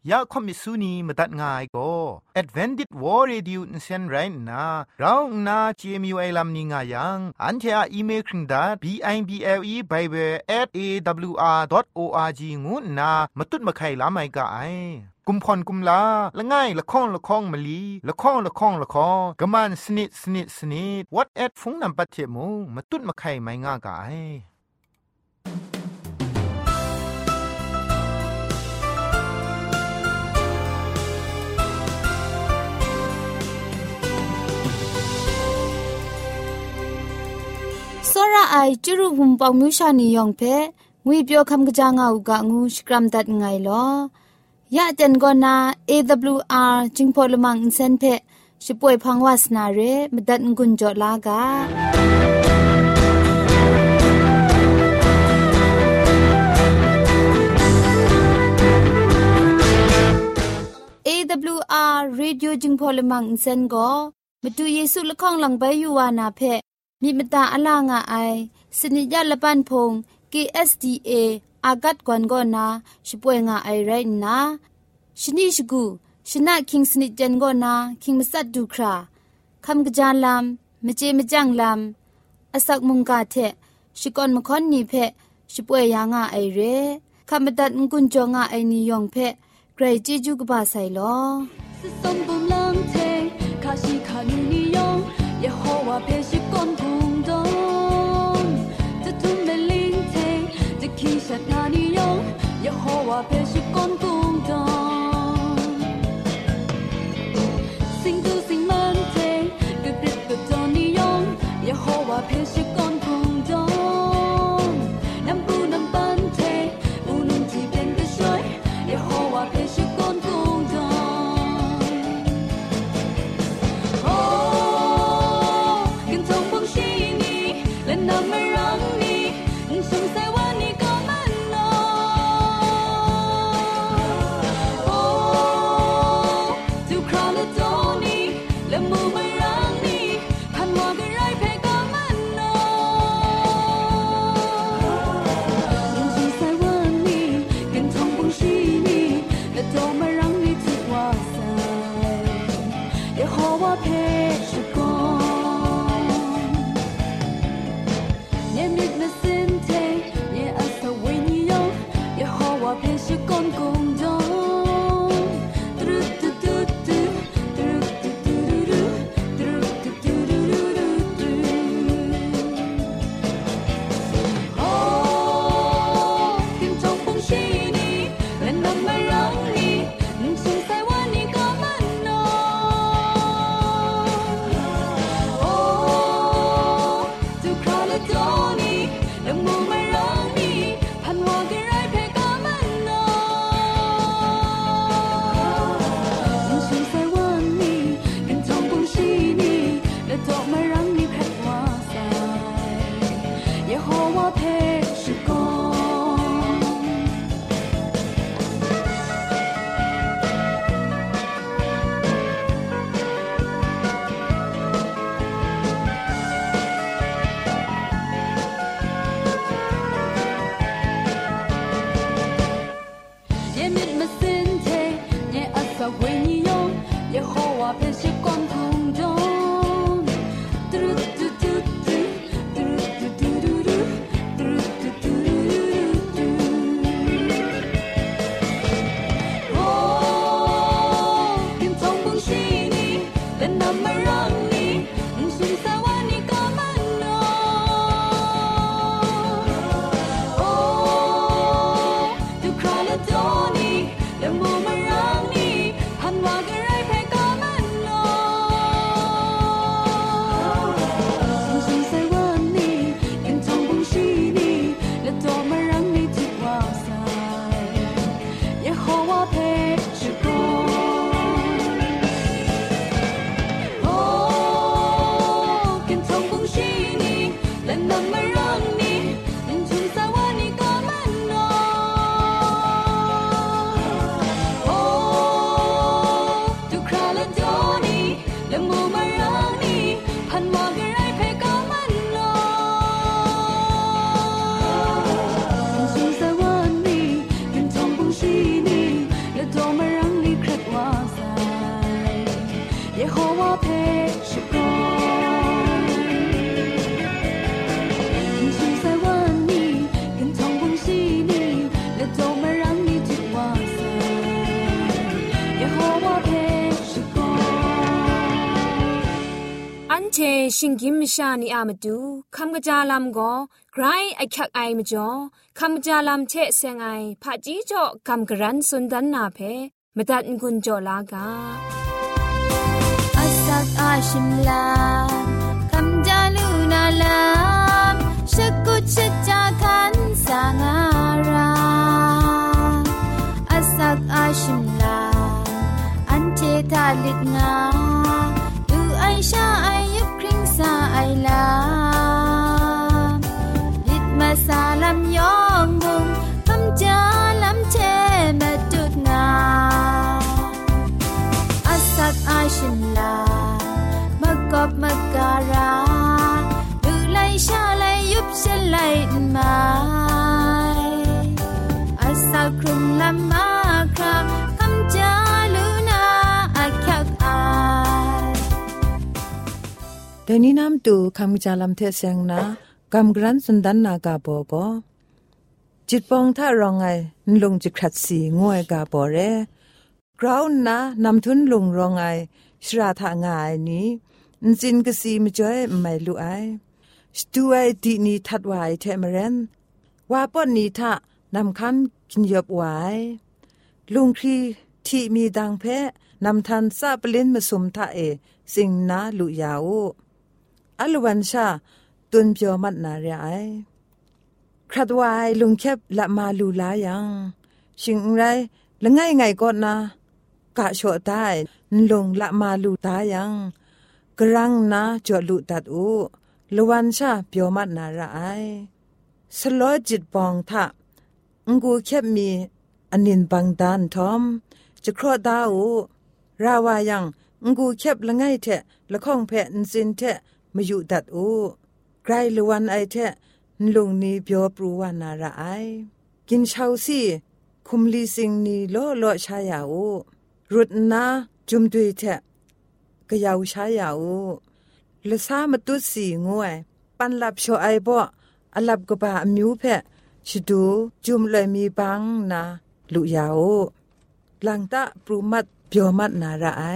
ยาคอมิสุนีมตัดง่ายก็ Advented War Radio นเซนไรนะเราหน้า CMU ไอลัมนิงายังอันเทออีเมลคิงดา bible@awr.org งูนะมาตุ้ดมาไข่ลาไม่กะไอกุมพรกุมลาละง่ายละข้องละข้องมะลีละข้องละข้องละข้องกะมันสนิดสนิดสนิด what at ฟงนำปัจเจมูมาตุ้ดมาไข่ไม่ง่ากะไอစောရအိုင်ကျရုဟုံပေါမြူရှာနီယောင်ဖဲငွေပြောခမ်ကကြငါဥကငူစကရမ်ဒတ်ငိုင်လောยะเจนกอนา AWR จิงพอลมังอินเซนเพชิป่วยพังวาสนาเรมดัดงุนจอลากา AWR Radio จิงพอลมังอินเซนก็มาดูเยซูละข้องหลังใบยูวานาเพมีมตาอลางาไอสนิยะละปันพง KSDA อากัดกวนกอนาชิป่วยงาไอไรนะชนิชกูชนะคิงสนิจันกอนาคิงมัสัดดูคราคำกระจานลำมเจมจังลำอสักมุงกาเทชิกอนมคอนนีเพชิป่วยยางาไอเรคำบัดงกุนจงาไอนิยองเพไกรจีจูกบาไซลอสิสมบุมลังเทคาชิคานูนิยองยะโฮวาเพชิกอนกุงดงจะทุ่มเมลิงเทจะคีชัดนานิยองยะโฮวาเพชิกอนกุงดงสิงตูสิงมันเทกึกริบกึกจอนิยองยะโฮวาเพชิกอนกุงดงน้ำปูน้ำปันเทอูนุ่มที่เป็นกระช่วยยะโฮวาเพชิกอนกุงดง那么让你从在我你个门哦，哦，就靠了走你，了木门让你盼我个来陪个门哦，从在我你跟痛风是你，了都么让你去哇塞，也和我陪时光。พันวาเทชิงกิมชานีอามาดูคำกะจาลำก็ไกรไอคักไอมาจ่อคำกะจาลำเชเซงไอผาจีจ่อคำกะรันสุนดันนาเพมตัดกุญจ่อลากาอาสักอาชิมลาคำจาลูนาลามชะกุชะจาคันสางาราอาสักอาชิมลาอันเททาลิดงาดูไอชาไอยุบคริงซาไอลาลิดมาซาลำยองบุงคำจาลำเทมาจุดงาอาสักอาชิมลามะกอบมะการาดูไลชาไลยุบเชไลมาอาสักครุมลำมาคราคำจาลูนาอาคักอายเดนี้น้ำตูคำจาลำเทเซงนากำกรันสุนดันนากาโบก็จิตปองท่ารองไงลงจิตขัดสีงวยกาโบเรกราวนะนำทุนลงรองไงชราทางายนี้จินกสีมจ่อยไม่รู้ไอสตูไอดีนี้ทัดไว้เทมเรนว่าป้อนนี้ท่านำคำกินยบไว้ลุงครีที่มีดังเพะนำทันซาปลินมาสมท่าสิ่งนาลุยาวอลวันชาตุนเปียวมัดนาเรไอครัดไว้ลุงแคบละมาลูลายังชิงไรละง่ายไงก่อนนะกะโชตายลงละมาลูตายังกรังนะจอลุตัดอูละวันชาเปียวมัดนาระไอสลอจิตปองทะงูแคบมีอันนินบังดานทอมจะครอดาอูราวายังงูแคบละง่ายแทะละข้องแพะนสินแทะมาอยู่ตัดอูไกลละวันไอแทะลงนี้เปียวปรูวานาระไอกินเช้าสิคุมลีสิงนีโลโลชายาอูรุดนาจุมดุยแทะกะยาวชายาอูละซามาตุสีงวยปันลับโชไอบ่อลับกะบะมิวแพะชิดูจุมเลยมีบังนาลุยาวลังตะปรูมัดเปียวมัดนาระไอ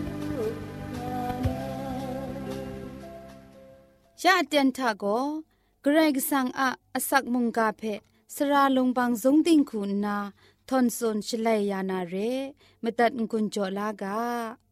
ยะเตียนทาโกกระไรกสังอาสักมุงกาเพสระลงบางสงติงคุณนาทอนซนชลัยยานาเรมตัดกุญจลากา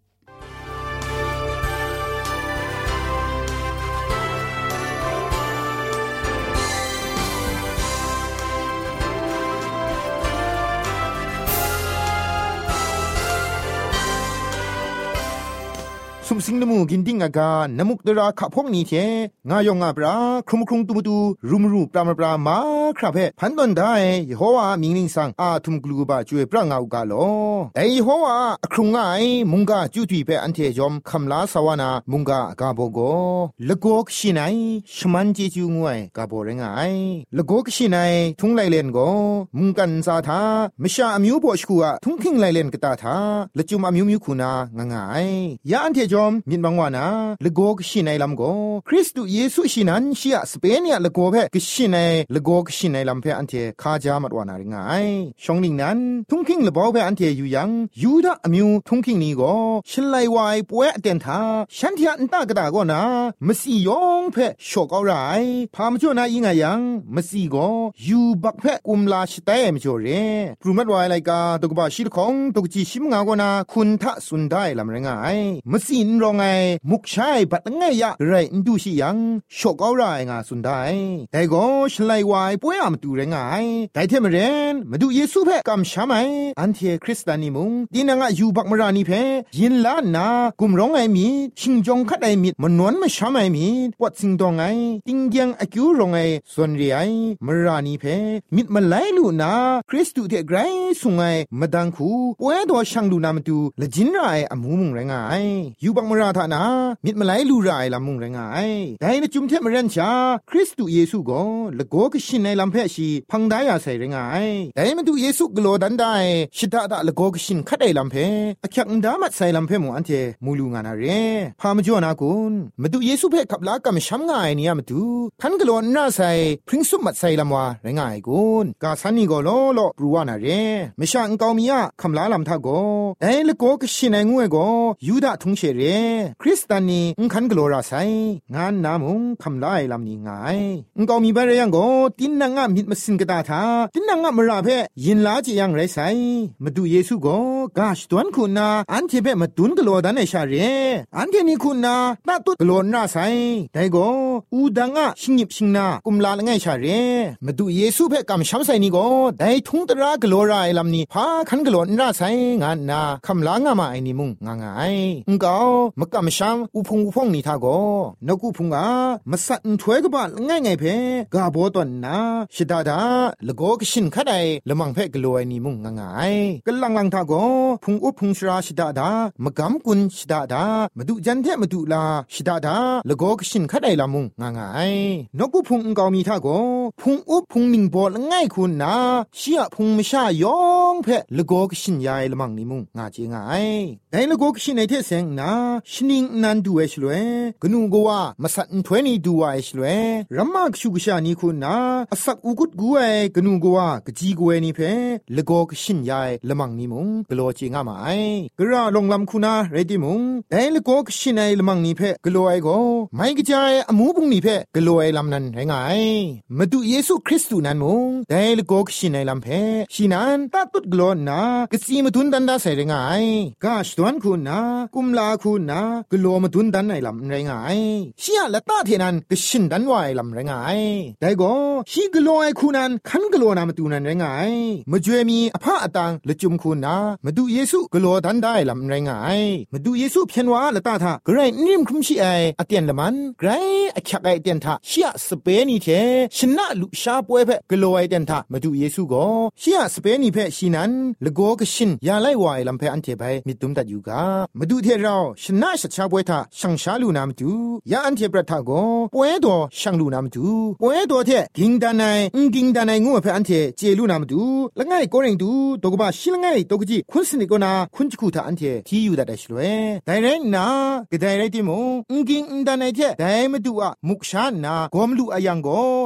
สุมสิงนมูกินดิ้งอากานมุกดราขะพวกนี้เทงายองอาบราครุมครุงตุมตูรุมรูปรามาปรามาครับเพพันตอนได้ยโฮวามิงลิงสังอาทุมกลูบาจวยปรางเอากาโลแต่ยโฮวาครุงไงมุงกาจุตุยเปอันเทจอมคำลาสวานามุงกากาโบโกละโกกชินัยชมันเจจูงวยกาโบเรงไงละโกกชินัยทุงไลเลนโกมุงกันซาทามชาอมิวโบชคูอะทุงคิงไลเลนกตาทาละจุมอมิวมิวคูนางงายยาอันเทจมินบังวานาละโกกชินัยลำโกคริสตุเยซูชินันชิอะสเปเนียละโกเพกชินัยละโกกชินัยลำเพอันเทคาจามัดวานาริงายชองนิงนั้นทุงคิงละบ่เพอันเทอยู่ยังยูดาอมิวทุงคิงนี้โกชลัยวายป่วยเต็นทาฉันที่อันตากระดาโกนามสียองเพชอกเอาไรพามจ่อนายิงยังมสีโกยูบักเพกุมลาชเตมจ่อเรปรุมัดวายไลกาตกบาชิลของตกจีชิมงาโกนาคุณทะสุนได้ลำเรงายมสีรองไงมุกใช้บัดไงยะไรดูสิยังชกเอาไรงาสุนได้แต่ก็ชลัยวายป่วยมาดูไรงายแต่เทมเรนมาดูเยซูเพกำช้าไหมอันเทคริสตานิมุงดินังอยู่บักมรานีเพยินล้านนากุมร้องไงมีชิงจงคัดไอมิดมันนวลไม่ช้าไหมมีวัดสิงตองไงติงยังอากิวร้องไงส่วนเรียมรานีเพมิดมันไหลลูนาคริสตุเทไกรสุงไงมาดังคูป่วยตัวช่างลูนามาดูละจินไรอมูมุงไรงายอยู่บักมราธานามิดมาไหลลูไรลำมุงไรงายแต่ในจุมเทมเรนชาคริสตุเยซูก็ละโกกชินในลำเพชีพังได้ยาใส่ไรงายแต่มาดูเยซูกโลดันได้ชิดาดาละโกกชินคัดไอลำเพอคักดามัดใส่ลำเพมูอันเทมูลูงานาเรพามจ่อนากุนมาดูเยซูเพขับลากำช้ำง่ายเนี่ยมาดูทันกโลน่าใส่พริ้งสุมัดใส่ลำวาไรงายกุนกาสันนี่ก็โลปรูวานาเรไม่ช่างเกามียคำลาลำทาโกแต่ละโกกชินในงวยก็ยูดาทุงเชเรคริสตานีคันกโลราไซงานนามุงคำลายลำนี้ง่ายก็มีบารยังก็ตินนางมิดมาสินกตาทาตินนางมราเพยินลาจียังไรไซมาดูเยซูก็กาชตวนคุณนาอันเทเปมาตุนกโลดันเอชาเรอันเทนี่คุณนาตาตุกโลนาไซแต่ก็อูดังชิงยิบชิงนากุมลาละไงชาเรมาดูเยซูเพกำช้ำไซนี่ก็ได้ทุงตรากโลรายลำนี้พาคันกโลนาไซงานนาคำลางามาไอนี่มุงง่ายก็มกำช้ำอุพงนี่ทาก็นกุพงมาสันถวยกบ้านง่ายเพกาโบตอนนาชิดาดาละโกกชินคัดไอละมังเพกโลไอนี่มุงง่ายก็ลังทาก็พงอุพงชราชิดาดามกำกุนชิดาดามาดูจันเทมาดูลาชิดาดาละโกกชินคัดไอละมุงง่ายนกุพงก็มีทาก็พงอุพงนิงบอลง่ายคุณนาเชียพงมชายองเพละโกกชินยายละมังนี่มุงง่ายง่ายแต่ละโกกชินในเทเซงนาชินิงนันดูเอชลวยกนูกว่ามาสันถวยนี่ดูว่าเอชลวยรัมมากชุกชานี่คุณนาอสักอุกุดกูเอกนูกว่ากจีกูเอนี่เพละโกกชินยายละมังนี่มุงกลัวจิงามาไอกระลงลำคุณาเรดิมุงแต่ละโกกชินไอละมังนี่เพกลัวไอโกไม่กระจายอมูบุงนี่เพกลัวไอลำนั้นไงมาดูเยซูคริสต์นั้นมุงแต่ละโกกชินไอลำเพชินันตาตุดกลัวนะกสีมาทุนดันดาใส่ไงกาชตวนคุณนากุมลาคุณนากลัวมาทุนดันไอลำไงเชียละตาเทนันกชินดันวายลำไงแต่ก็ชีกลัวไอคุณนั้นขันกลัวนามาตูนันไงมาจวยมีอภาอตังละจุมคุณนามาดูเยซูกลัวดันได้ลำไงมาดูเยซูเพียนว่าละตาทาไกรนิ่มคุมชีไออเตียนละมันไกรอคักไอเตียนทาเชียสเปนีเทชนะลุชาป่วยเพกลัวไอเตียนทามาดูเยซูก็เชียสเปนีเพชีนันละโกกชินยาไลวายลำเพอันเทไปมิตุมตัดอยู่กามาดูเทเราชนะชาป่วยทาช่างชาลูนามดูยาอันเทประทาก็ป่วยตัวช่างลูนามดูป่วยตัวเทกิงดานายกิงดานายงูเพอันเทเจลูนามดูละไงก็เร่งดูตกบ้าชิลไงตกจีคุณสนิกนาคุณจิคุทาอันเทที่อยู่ได้ช่วยแต่เรนนาก็ได้ไรที่มงกิงดานายเทแต่มาดูมุกชานากอมลูอายังก็แต่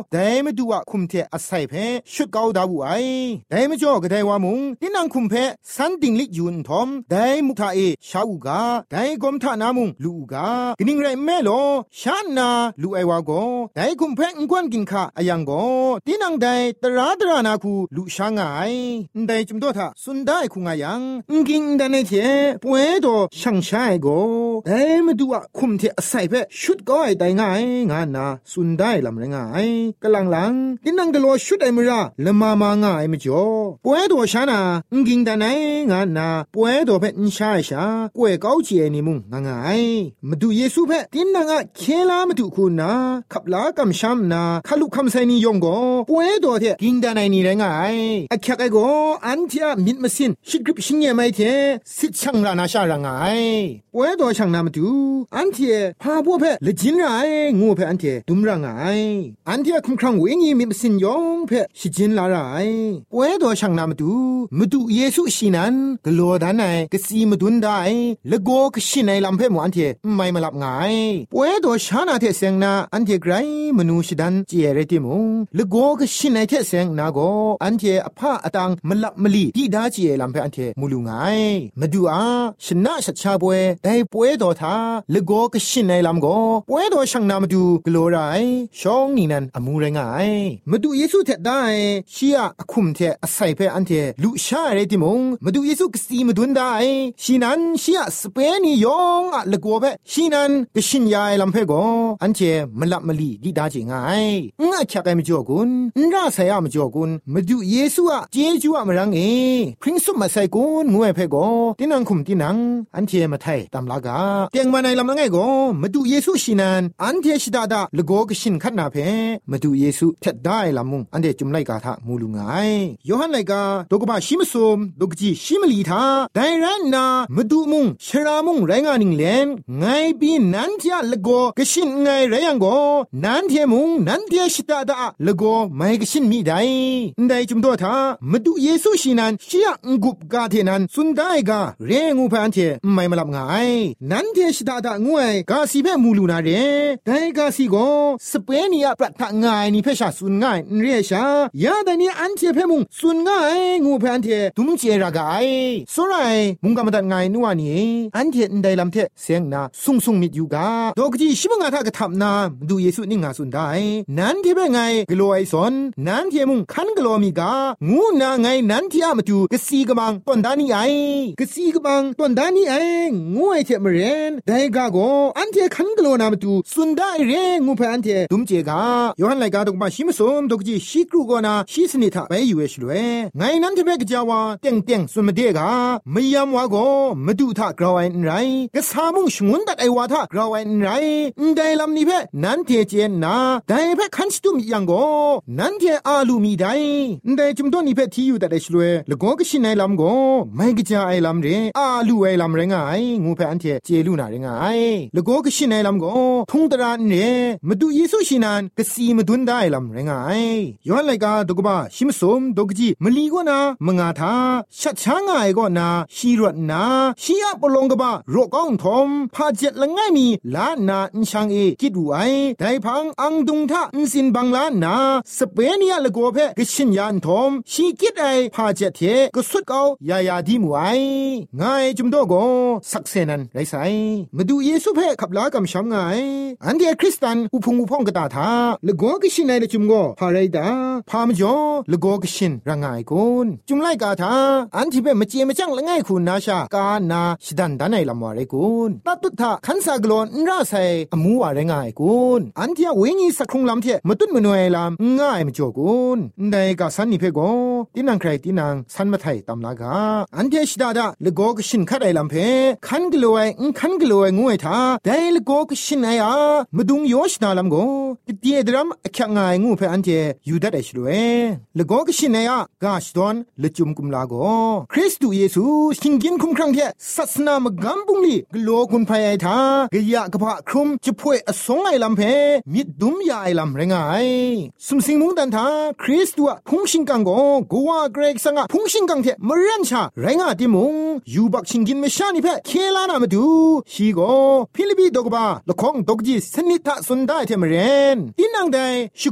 ไม่ดูว่าคุมเทอาศัยเพชุดเกาดาบุไอได้ไม่จ่อก็ได้ว่ามุงที่นางคุมเพสันติงลิยุนทอมได้มุทาเอชาอูกาได้กอมทานามุงลูกากนิ่งไรแม่โลชานาลูไอวาโกได้คุมเพงกวนกินข้าอายังโกที่นางได้ตรานาคูลูชางไงได้จุมโตทาสุนได้คุงอายังกินได้ในเทป่วยโตช่างใช่โกได้ไม่ดูว่าคุมเทอาศัยเพชุดก็ได้ง่ายงานนาสุนได้ลำไรง่ายกำลังที่นางกลัวชุดไอมราละมาง่ายไม่จ่อป่วยโตชานากินได้ในงานนาป่วยโตเพนชาชากวยเก้าเจนี่มุงง่ายมาดูเยซูเพที่นางอะเคลามาดูคุณนะขับลากำช้ำนะขลุกคำใส่นิยมก็ป่วยโตเทกินได้ในนี่ไรง่ายอะแค่ไอ้ก็อันที่มิดมาสินชิกริบชิงเย่ไม่เทสิช่างรานาชาร่างไงป่วยโตช่างนามาดูอันที่พาบัวเพละจินไรงูเพอันที่ดุมร่างไงอันที่คุ้มครองเวงีมิดมาสินยองเพชิจินลาไรป่วยโตช่างนามาดูเยซูชินันกลัวด้านไหนก็ซีมาดุนได้แล้วก็กชินในลำเพหมอันที่ไม่มาลับไงป่วยโตชานาเทเสงนาอันที่ไกรมนุษย์ดันเจเรติมงแล้วก็กชินในเทเสงนาโกอันที่อภาอตังมลับมลีที่ดาเจลำเพอันที่มูลุไงมาดูชนะชัดชาป่วยได้ป่วยโตท่าแล้วก็กชินในลำโกป่วยโตช่างนามาดูกลัวไรช่องนี้นั้นอมูไรงายมาดูเยซูเทได้เชียคุมเทอาศัยเพอันที่ลุชาเรติมงมาดูเยซูกสีมาดุนได้ชีนั้นเชียสเปนิยองละกัวเพชีนั้นกชินยายลำเพโกอันเจมลับมลีดีดาเจงายง่ายชักไอมจ่อกุนน่าใส่มจ่อกุนมาดูเยซูเจจูมรังเอพริ้งสุมาใส่กุนงวยเพโกตินังคุมตินังอันเจมาไทยตามลากาเตียงมาในลำนังไงโกมาดูเยซูชีนั้นอันเทชิดาดาละโกกชินขัดนาเพมาดูเยซูเท็ดได้ลำมุงอันเดจุมไลกาทามูลุงไงโยฮันไลกาดกบะชิมซุมดกจีชิมลีทาไดรันนามาดูมุงชรามุงไรงานิงเลนไงปีนันเทียละโกกชินไงไรยังโกนันเทียมุงนันเทียชิดาดาละโกไม่กชินมีได้ได้จุมโตทามาดูเยซูชีนันเชียงกุบกาเทนันสุนได้กาเรงูพันเทไม่มาลับไงนันเทียชิดาดางวยกาสีเพมูลูนาเรได้กาสีโกสเปนียปรัตะง่ายนี่เพชาสุนง่ายเรียชายาดานี่อันเทเพมุงสุนง่ายงูพันเทตุมเจรากายสไรมุงกามตัดง่ายนัวนี่อันเทนได้ลำเทเสียงนาซุงมิดอยู่กาดอกจีชิบงาทากะทับนาดูเยซูนิ่งาสุนได้นั้นเทเปไงกลัวไอสอนนั้นเทมุงคันกลัวมีกางูนาไงนั้นเทอะมาดูกะซีกะบังตอนดานี่ไอกะซีกะบังตอนดานี่ไองูไอเทมเรนได้กาโกอันเทคันกลัวนามาดูสุนได้เรงูเพอันเทตุมเจกาโยฮันไลกาดอกมาชิมสมดอกจีชิกรูกอนาชิสนิทาไปอยู่เอชลเวไงนั้นเทเปกะจาวาเต็งสุนมะเดกาไม่ยามวาโกมาดูทากราวไอไรกะสามุงชงุนตัดไอวาทากราวไอไรได้ลำนี้เพนั้นเทเจนนาได้เพคันสตุมยังโกนั้นเทอาลูมีได้ได้จุมต้นนี้เพที่อยู่ตัดไอชลเวละโกกะชินไอลำโกไม่กะจาไอลำเรอาลูไอลำเรงไงงูเพอันเทเจลูนาเรงไงละโกกะชินไอลำโกทุงตระเนมาดูเยซูชินันกะซีมาดุนได้ลำเรงไงย้อนไลกาดกบะชิมสมดกจีมลีกนามงาทาชัดช้างไงก็นาชีรวดนาชียปลงกบะโรก้องทอมพาเจ็ดละง่ายมีลานาอินช่างเอคิดดูไอได้พังอังดุงทาอินสินบังลานาสเปเนียละโกเพกชินยานทอมชีคิดไอพาเจ็ดเทก็สุดเกายาดีมูไอง่ายจุมโดโกสักเซนันไรไซมาดูเยซูเพขับลากำช้ำไงอันเดียคริสตันอุพงอุพองกตาทาละโกกชินไอละจุมโกพาไรดาพามจ่อละโกกชินรังไงกุนจุมไลกาทาอันที่เปมาเจมาจังละง่ายคุณนาชากานาชิดันดานไอละมวาเรกุนตัดตุทาขันสากลอนราไซอมูวาเรงไงกุนอันที่เวงีสักครุงลำเทมาตุนมนวยลำง่ายมาจ่อกุนได้กาสันนิเพโกตินังใครตินังสันมาไทยตำลากาอันที่ชิดาดาละโกกชินคัดไอลำเพขันกลัวขันกลัวงวยทาได้ละโกกชินไออามาดุงโยชนาลำโกติเดียดรัมแค่ง่ายงูเพอันที่ยูดัดไอชลเวละโกกชินไออากาชดอนละจุมกุมลาโกคริสต์เยซูชิงกินคุมครั้งเทศาสนามกัมบุงลีกโลกุนพายไอทากะยะกะพะครุมจะป่วยอสงไอลำเพมิดดุมยาไอลำเรงไอสุมสิงมุงดันทาคริสต์วะพุงชิงกังโกกัวเกรกสังะพุงชิงกังเทมเรนชาไรงาติมุงยูบักชิงกินเมชานิเพเคลานามาดูชีโกฟิลิปีดกบาละคงดกจีสนิทะสุนได้เทมเรนตินังไดชุ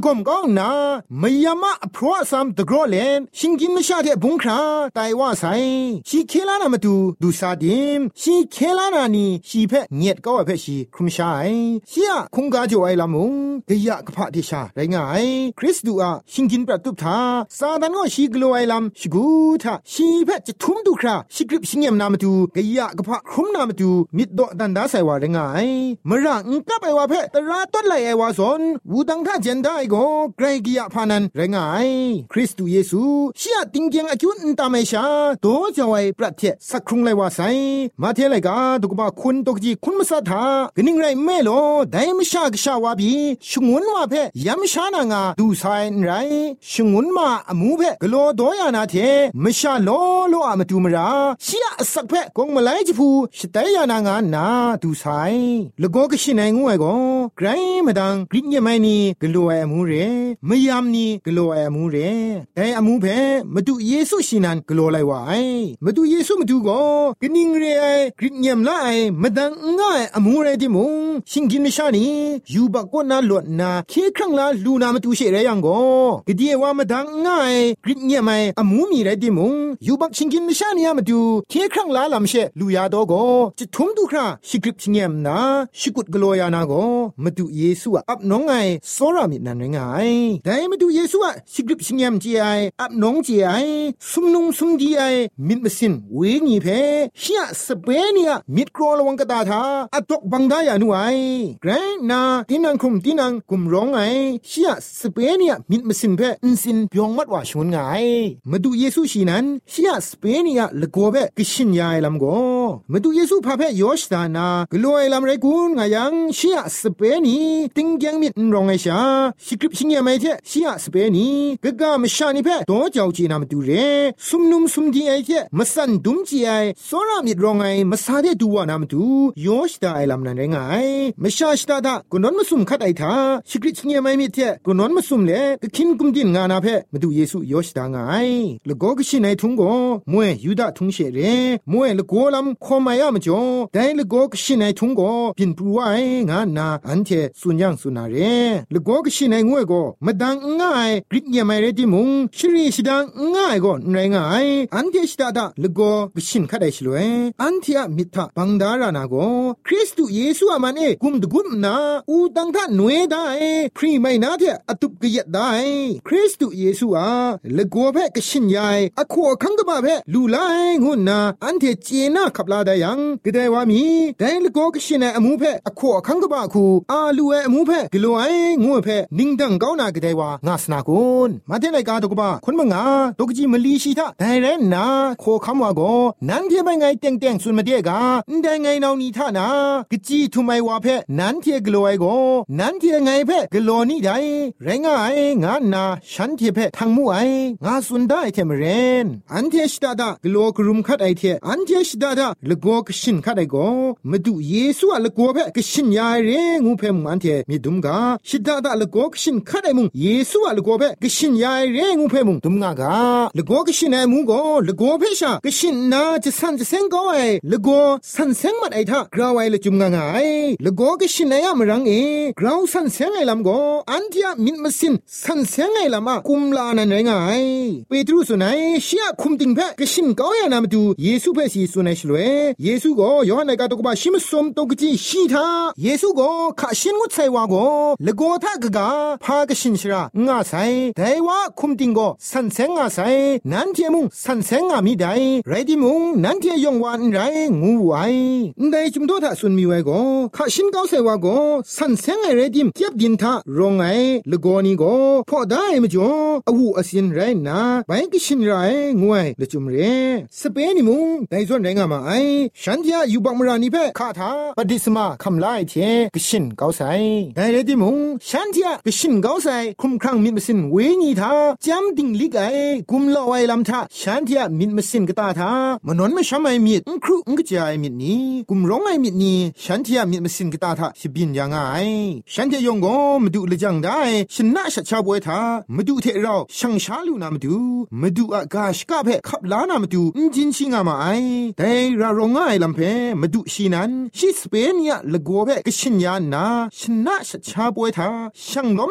กอมก้องนาไม่ยามะเพราะซ้ำตะกรอเลนชิงกินไม่ชาเทบุงคราไตว่าไซชีเคลานามาดูซาดิมชีเคลานานีชีเพเงียดก็ว่าเพชีครุมชายชียคงกาจ่อยละมุงกะยะกะพะติชาไรงายคริสตูอะชิงกินประตุบทาซาตานก็ชีกลัวไอลำชิกูทาชีเพจะทุ่มดูคราชิกริบชิงเยมนามาดูกะยะกะพะครุมนามาดูมิดดอดันดาไซว่าไรงายมะระอึงกะไปว่าเพตราต้นไลไอว่าสนวูดังท่าเจนได้ก็ไกรกิยะพานันไรงายคริสตูเยซูชียติงเกียงอจุนตาไมชาโตจาวไอประเทศสักครุงไลว่าไซมาเทไลกาตุกบะคุณตกจีคุณมะซาทากะนิงไรเมโลไดมชากะชาวาบีชุงวนว่าเพยามชานางาดูไซน์ไรชุงวนมาอมูเพกโลโดยานาเทมชาโลโลอะมะตูมราชียสักเพกงมะไลจิพูชไตยานางานาดูไซละโกกะชิไนงวยก็ไกรมะดังกริญะไมนีกโลไออมูเรมะยามนีกโลไออมูเรไดอมูเพมะตุเยซูชินันกโลไลว่าไอมะตุเยซูมะตุก็กะนิงเรไอกริญะมลาไอมะดังง่ายอมูเรติมุงชิงกินมะชานียูบะก็นาลวดนาเคครั้งลาลูนามะตุเชเรยังก็กะเดียว่ามะดังง่ายกริญะไมอมูมีเรติมุงยูบักชิงกินมะชานีมะตุเคครั้งลาลำเชลูยาโตก็จิทุมตุคราชิกริบชิงเยมนาชิกุดกโลยานาก็มะตุเยซูอะอับน้องไอโซรามินันไงไดมะตุเยซูอะชิกริบชิงเยมจีไออับน้องจีไอซุมนุงซุมดีไอมิดมะสินเวงีเพเฮียสเปเนียมิดกรอลวังกะตาทาอะตกบังดายานุไอไกรนาตินังคุมร้องไอเฮียสเปเนียมิดมะสินเพอินสินยองมัดว่าชวนไงมะตุเยซูชีนั้นเฮียสเปเนียละกัวเพกะชินยายลำก็มะตุเยซูพาเพยอชตานากลัวไอลำไรกุนงายังเฮียสเปนีติงแกงมิดร้องไอชาชิกริบชิงยาไมเทเฮียสเปนีกะกะมะชานิเพโตเจ้าจีนามะตุเรซุมนุมซุมดีไอเทมะสันดุมจีไอโซรามิดร้องไอมะซาเดดูวานามะตุยอชตาไอลำนันไรงายมะชาชตาดากุนนมะซุมคัดไอทาชิกริบชิงยาไมมิเทกุนนมะซุมเลกะคินกุมดินงานาเพมะตุเยซูยอชตาไงละกอกะชิไนทุงก็มวยยูดาทุงเชเรมวยละกอลำคอมายามะจ่อไดละกอกะชิไนทุงก็ปินปรูไองานาอันเทสุญญังสุนาเรละกอกะชิไนงวยก็มะดังง่ายกริญะไมเรติมุงชิริชิดังง่ายก็ไรงายอันเทชิตาดาละกอกะชินคัดไอชลวยอันเทอะมิทะบังดารานาก็คริสตุเยซูอะมันเอกุมตะกุมนาอูตังทะหนวยได้พรีไมนาเทอะตุบกะยัดได้คริสตุเยซูอะละกอเพกะชินยายอะขอคังกะบะเพลูไลงุนนาอันเทเจนาขับลาได้ยังกะไดว่ามีไดละกอกะชินไออมูเพอะขอคังกะบะคูอาลูไออมูเพกะโลไองุเพนิงดังก้าวนากะไดว่างาสนากุนมาเทไลกาตกบะคนมะงาตกจิมลีชีทะไดเรนนาขอคำว่าก็นันเทไปไงเต็งๆสุนมาเดกาได้ไงนาวนีทะนากะจีทุไมว่าเพนันเทกะโลไอก็นันเทไงเพกะโลนี่ไดไรงายงานาฉันเทเพทังมูไองาสุนได้เทมเรนอันเทชิตาดากะโลกรุมคัดไอเทอันเทชิตาดาละกอกะชินคัดไอก็มะดุเยซูอะละกอเพกะชินยายเรงูเพมอันเทมีดุมกาชิตาดาละกอกะชินคัดไอมุงเยซูอะละกอเพกะชินยายเรงูเพมุงดุมงากาละกอกะชินไอมุงก็ละกอเพชากะชินนาจะสันจะเซงก็ไอละกอสันเซงมัดไอทากราวไอละจุมงางาไอละกอกะชินไอยามรังเอกราวสันเซงไอลำก็อันเทียมิดมะสินสันเซงไอลำอะกุมลานันไรงายเปโตรสุนัยเชียคุมติงเพกะชินก้าวยานามตูเยซูเพสีสุนัยชลวยเยซูก็ยอหันไอกาตกบะชิมสมตกจิชีทาเยซูก็ขะชินงุไซวาก็ละกอทากะกาพากะชินชรางาไซไดว่าคุมติงก็สันเซงงาไซนันเทียมุงสันเซงงามีไดไรดิมุงนันเทียยองวานไรงูไวไดจุมโตทะสุนมีไวก็ขะชินก้าวไซวาก็สันเซงไอไรดิมเทียบดินทารองไอละกอนี่ก็พอได้มจ่ออหูอสินไรนาไปกะชินไรงวยละจุมเรสเปนิมุงไดซอนไรงามาไอฉันเทียอยู่บักมรานีเพคาถาปฏิสมาคำไลเทกะชินก้าวไซไดไรดิมุงฉันเทียกะชินก้าวไซคุมครั้งมิดมสินเวญีทาจำติงลิกไอกุมลอไวลำทาฉันเทียมิดมสินกะตาทามนนไม่ช้ำไอมิดครุงกะจายมิดนี้กุมร้องไอมิดนี้ฉันเทียมิดมสินกะตาทาสิบินยังไงฉันเทียยองก็มาดูละจังได้ชนะชัดชาบวยทามาดูเทเราช่างช้าลูนามาดูอากาศกะเพขับลานามาดูจินชิงามาไอแต่เราร้องไอลำเพมาดูชีนั้นชีสเปนเนี่ยละกัวเพกะชินยานาชนะชัดชาบวยทาช่างล้อม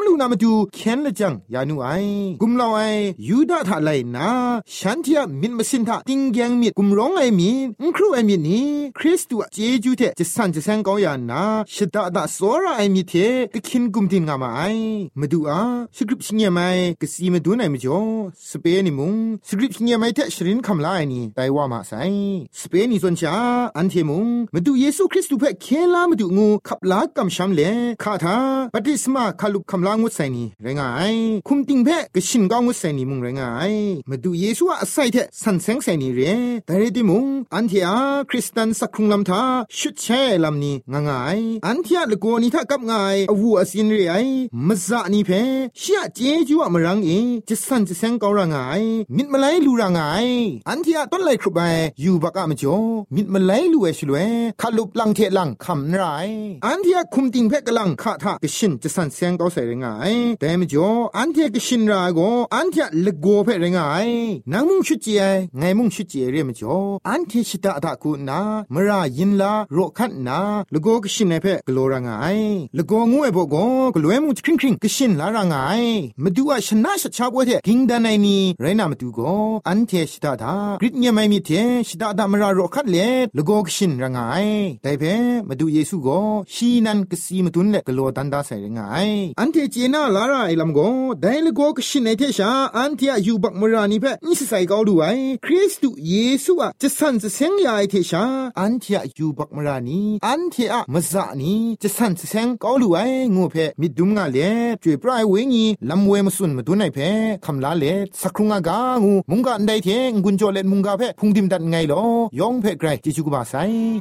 ลูนามาดูเขียนละจังยานูไอกุมลองไอยูดาทะไลนาฉันเทียมินมาสินทะติงแกงมิดกุมร้องไอมินครูไอมิดนี้คริสต์เจจูเทจะสั่นจะแซงกอยานาชดาดาสอระไอมิเทกคินกุมตินงามาไอมาดูอาสกริปชิงยาไมกสีมาดูไอมิจ่อสเปนิมุงสกริปชิงยาไมเทชรินคำลาไอนี่ไตว่ามาไซสเปนิส่วนชาอันเทมุงมาดูเยซูคริสต์เพ่เคลามาดูงูขับลากำช้ำเลคาถาปฏิสมาคาลุกคำลางุดไซนี่ไรงายคุมติงเพ่กชินกางุดไซนี่มุงไรงายมาดูเยซูอาศัยเทสันเซงไซนี่เรแต่เรดิมุงอันเทียคริสตันสักครุงลำทาชุดแช่ลำนี้ง่ายอันเทียละโกนิทากับง่ายอวูอสินเรไอมะซานี่เพ่เชียเจจูอะมรังเอจะสันจะแซงกอรังไงมิดมาไลลูรังไงอันเทียต้นไลครุบไปอยู่บักอะมจ่อมิดมาไลลูเอชลเวคาลุบลังเทลังคำไรอันเทียคุมติงเพ่กลังคาทากชินจะสันแซงกอใส่เรงไงแต่มจ่ออันเทียกชินราโกอันเทียละโกเพ่เรงไงนางมุงชุดเจไงมุงชุดเจเรมจ่ออันเทียชิตาตะกูนามรายินลาโรคันนาละโกกชินเพ่กโลรังไงละโกงูเอโบโกกลวยมุงคริงคริงกชินลารังไงมาดูว่าชนะชาบวเทกิงดานไอนีไรนามาดูโกอันเทชิตาดากริดเนียไม่มีเทชิตาดามราโรคัดเลละโกกชินรังไงแต่เพมาดูเยซูโกชีนันกสีมาตุนเลกโลตันดาใส่รังไงอันเทเจนาลาราไอลำโกได้ละโกกชินไอเทชาอันเทอายูบักมรานีเพนิสใส่กอดูไอคริสต์เยซูอะจะสันจะเซงยาไอเทชาอันเทอายูบักมรานีอันเทอะมซานีจะสันจะเซงกอดูไองูเพมิดุมงาเลจวยปลายเวงีลำเวมาสุนมาตุนไอเพคำลาเลสักครุงอากางูมุงกะอันใดเทงกุญจอเลนมุงกะเพพุงดิมดัดไงลอยองเพไกรจิจุกบาไซ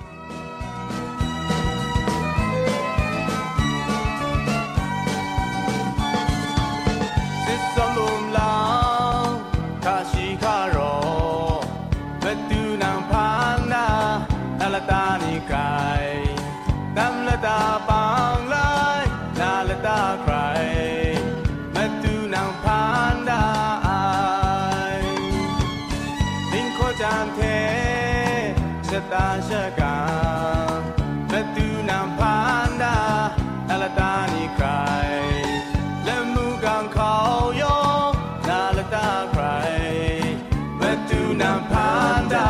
ตาชะกาแม่ตูนำพานดานาลตานี่ใครและมูกังเขายองนาลตาใครแม่ตูนำพานดา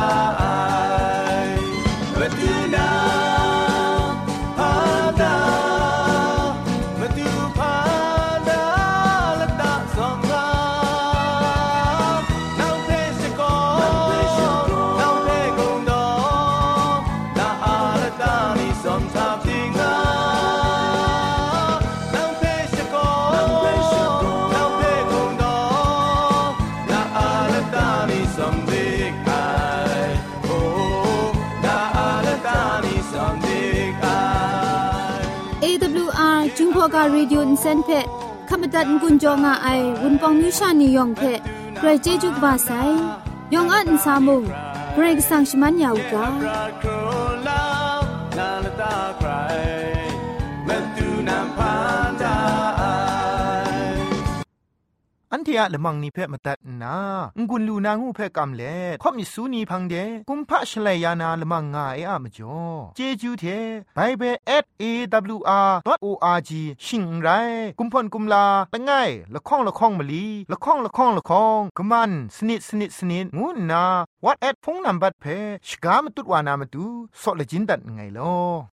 แม่ตูนำพานดาแม่ตูพานดาละตาสมราน้องเพชรกอน้องเพกงดอจุงพอกาเรดิโออินเซนเพขมตัดกุญจงอาไอวุนปองมิวชานียองเพไกรเจจุกบาไซยองอันซามุงเกรกสังชมันยาวกาอันเทียละมังนิเพ่มาตัดนางุนลูนางูเพ่กำเล่ข่อมิสูนีพังเดกุมพะชเลยานาละมังงาเออะมจ่อเจจูเทไบเบิล@awr.org ชิงไรกุมพ่นกุมลาละง่ายละข้องละข้องมะลีละข้องละข้องละข้องกะมันสนิดสนิดสนิดงูนา WhatsApp พงนัมบัดเพ่ชกามตุดวานามาดูสอเลจินดัดไงลอ